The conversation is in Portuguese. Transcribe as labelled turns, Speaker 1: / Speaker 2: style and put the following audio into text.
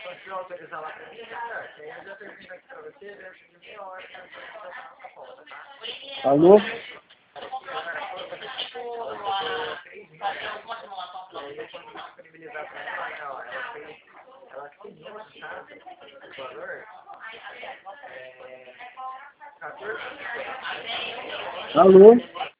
Speaker 1: Conseguiu autorizar lá pra mim, tá? Aí eu já termino aqui pra você, dentro de meia hora, pra essa conta, tá?
Speaker 2: Alô?
Speaker 1: Aí eu consegui disponibilizar pra ela, né? Ó, ela assinou, tá? O valor. 14.
Speaker 2: Alô?